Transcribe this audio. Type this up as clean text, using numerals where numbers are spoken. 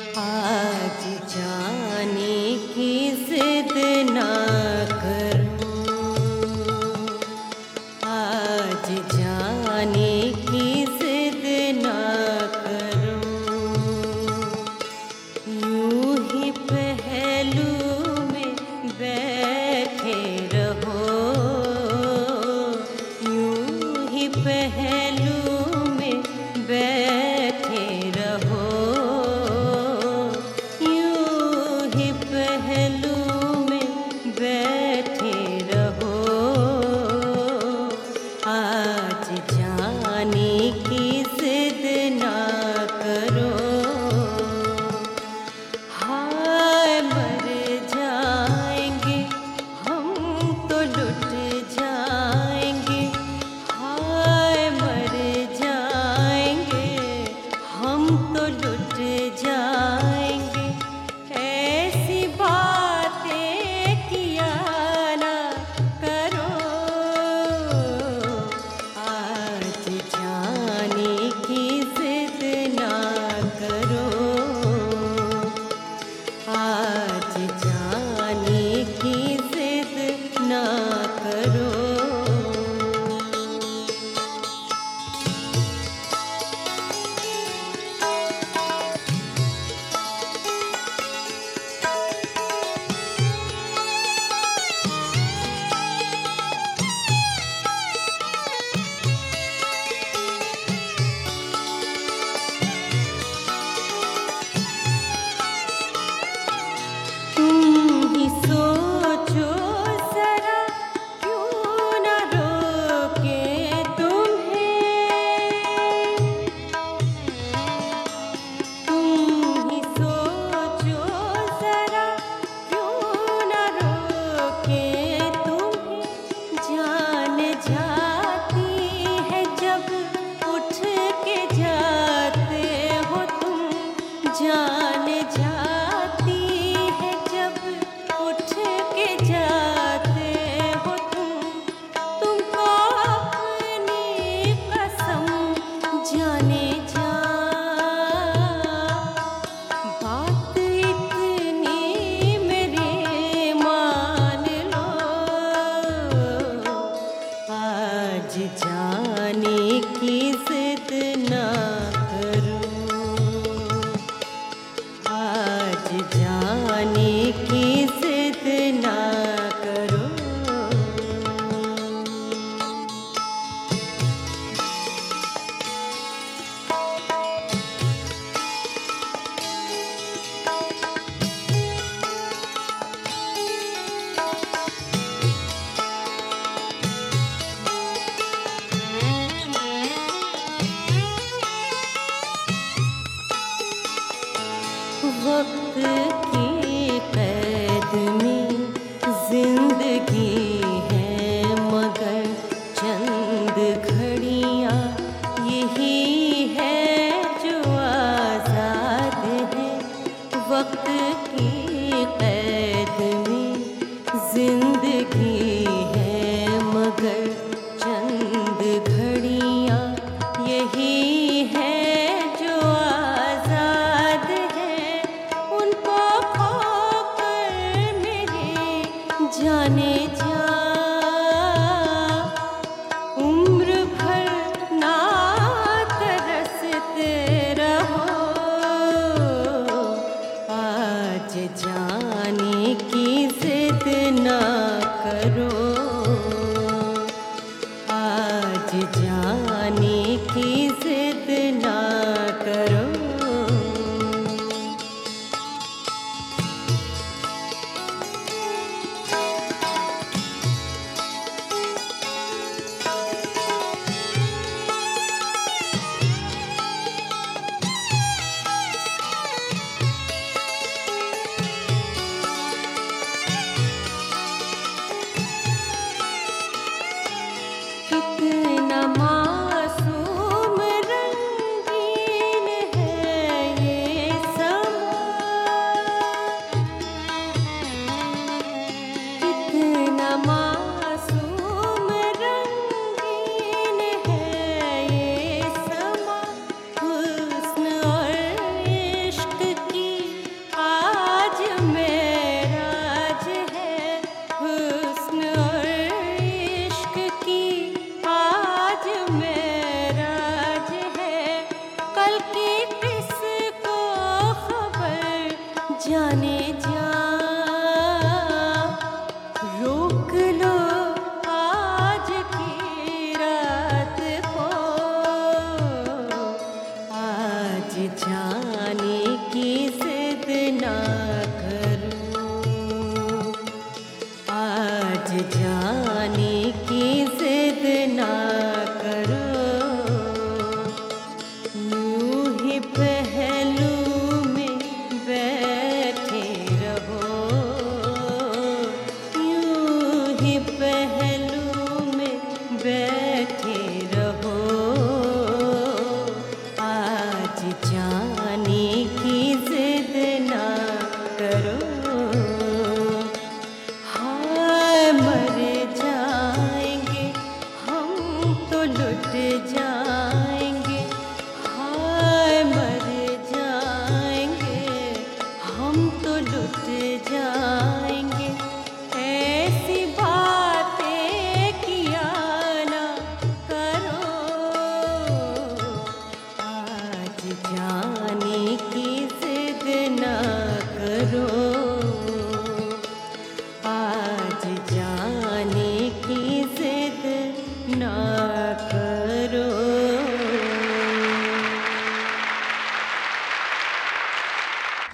आज जाने की जिद ना करूं, आज जाने की जिद ना करूं, यूं ही पहलू में बैठे रहो, यूं ही पहलू में बैठे रहो, पहलू में बैठे रहो, आज जाने की जिद ना करो। हाय मर जाएंगे हम तो लुट जाएंगे, हाय मर जाएंगे हम तो लुट जाएंगे, ऐसी बातें किया ना करो, आज जाने की जिद ना करो, आज जाने की जिद ना करो। जान जाती है जब उठ के जाते हो तुमको अपनी कसम जाने जा, बात इतनी मेरी मान लो, आज जाने की जिद ना करो, आज जाने की जिद ना करो। वक्त की कैद में जिंदगी है मगर चंद घड़ियाँ यही है जो आज़ाद है, वक्त की कैद में जिंदगी है मगर चंद घड़ियाँ यही है जो आज़ाद है, कि किसको खबर जाने जा, रोक लो आज की रात को, आज जाने की जिद ना करो, आज जाने की जिद ना करो। यूं ही पहलू में बैठे रहो, यूं ही पहलू में बैठे रहो, आज जाने की जिद ना करो। हाय मर जाएंगे हम तो लुट जा